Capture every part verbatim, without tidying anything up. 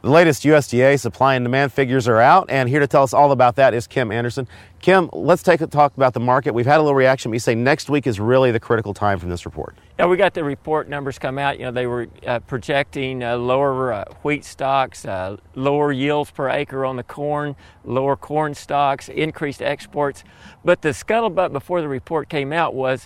The latest U S D A supply and demand figures are out, and here to tell us all about that is Kim Anderson. Kim, let's take a talk about the market. We've had a little reaction, but you say next week is really the critical time from this report. Yeah, we got the report numbers come out. You know, they were uh, projecting uh, lower uh, wheat stocks, uh, lower yields per acre on the corn, lower corn stocks, increased exports. But the scuttlebutt before the report came out was,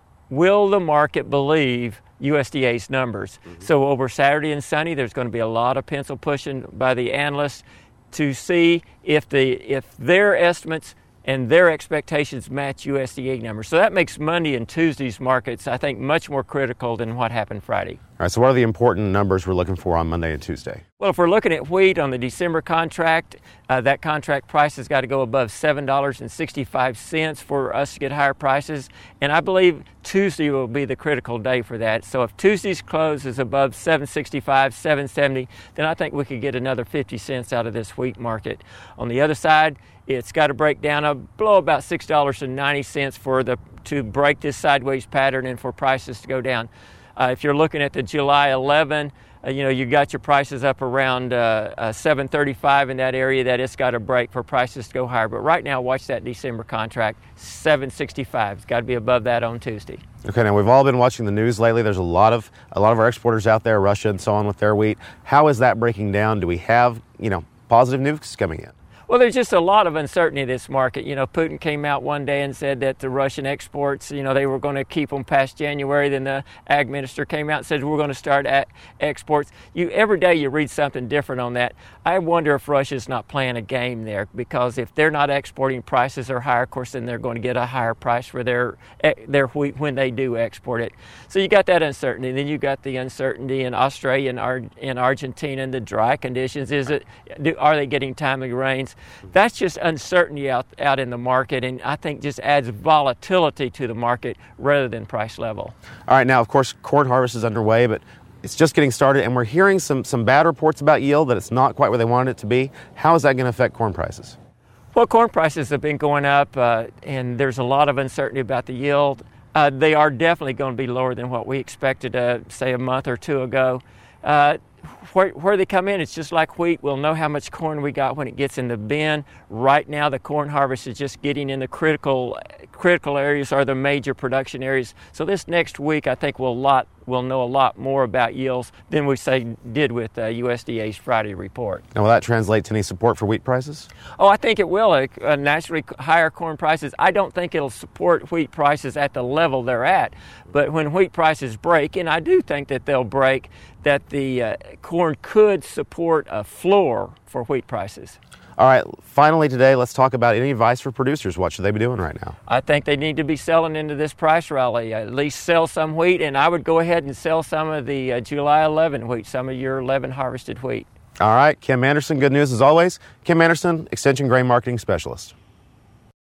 will the market believe U S D A's numbers? Mm-hmm. So over Saturday and Sunday, there's going to be a lot of pencil pushing by the analysts to see if the if their estimates and their expectations match U S D A numbers. So that makes Monday and Tuesday's markets, I think, much more critical than what happened Friday. All right, so what are the important numbers we're looking for on Monday and Tuesday? Well, if we're looking at wheat on the December contract, uh, that contract price has got to go above seven dollars and sixty-five cents for us to get higher prices. And I believe Tuesday will be the critical day for that. So if Tuesday's close is above seven sixty-five, seven seventy, then I think we could get another fifty cents out of this wheat market. On the other side, it's got to break down uh, below about six dollars and ninety cents for the to break this sideways pattern and for prices to go down. Uh, if you're looking at the July eleventh, uh, you know, you got your prices up around uh, uh, seven thirty-five in that area, that it's got to break for prices to go higher. But right now, watch that December contract, seven sixty-five. It's got to be above that on Tuesday. Okay, now we've all been watching the news lately. There's a lot of a lot of our exporters out there, Russia and so on, with their wheat. How is that breaking down? Do we have, you know, positive news coming in? Well, there's just a lot of uncertainty in this market. You know, Putin came out one day and said that the Russian exports, you know, they were going to keep them past January. Then the ag minister came out and said, we're going to start at exports. You, every day you read something different on that. I wonder if Russia's not playing a game there, because if they're not exporting, prices are higher. Of course, then they're going to get a higher price for their their wheat when they do export it. So you got that uncertainty. Then you got the uncertainty in Australia and Ar- in Argentina and the dry conditions. Is it? Do, are they getting timely rains? That's just uncertainty out, out in the market, and I think just adds volatility to the market rather than price level. All right, now, of course, corn harvest is underway, but it's just getting started, and we're hearing some, some bad reports about yield, that it's not quite where they wanted it to be. How is that going to affect corn prices? Well, corn prices have been going up, uh, and there's a lot of uncertainty about the yield. Uh, they are definitely going to be lower than what we expected, uh, say, a month or two ago. Uh, Where, where they come in, it's just like wheat. We'll know how much corn we got when it gets in the bin. Right now, the corn harvest is just getting in the critical critical areas, or the major production areas. So this next week, I think we'll lot we'll know a lot more about yields than we say did with uh, U S D A's Friday report. Now, will that translate to any support for wheat prices? Oh, I think it will. Uh, naturally, higher corn prices. I don't think it'll support wheat prices at the level they're at. But when wheat prices break, and I do think that they'll break, that the uh, corn could support a floor for wheat prices. All right, finally today, let's talk about any advice for producers. What should they be doing right now? I think they need to be selling into this price rally. At least sell some wheat, and I would go ahead and sell some of the uh, July eleventh wheat, some of your eleven harvested wheat. All right, Kim Anderson, good news as always. Kim Anderson, Extension Grain Marketing Specialist.